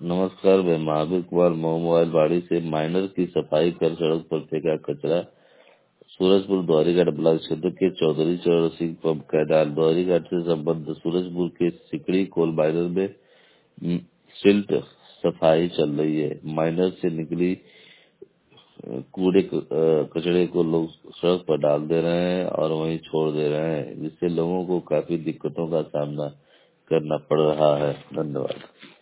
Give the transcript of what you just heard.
नमस्कार, मैं महावीर कुमार मोबाइल बाड़ी से माइनर की सफाई कर सड़क पर फेंका कचरा। सूरजपुर दोहरीघाट ब्लॉक क्षेत्र के चौधरी चरण सिंह पंप कैनाल दोहरीघाट से संबद्ध सूरजपुर के सिकड़ी कोल माइनर में सिल्ट सफाई चल रही है। माइनर से निकली कचड़े को लोग सड़क पर डाल दे रहे हैं और वहीं छोड़ दे रहे हैं, जिससे लोगों को काफी दिक्कतों का सामना करना पड़ रहा है। धन्यवाद।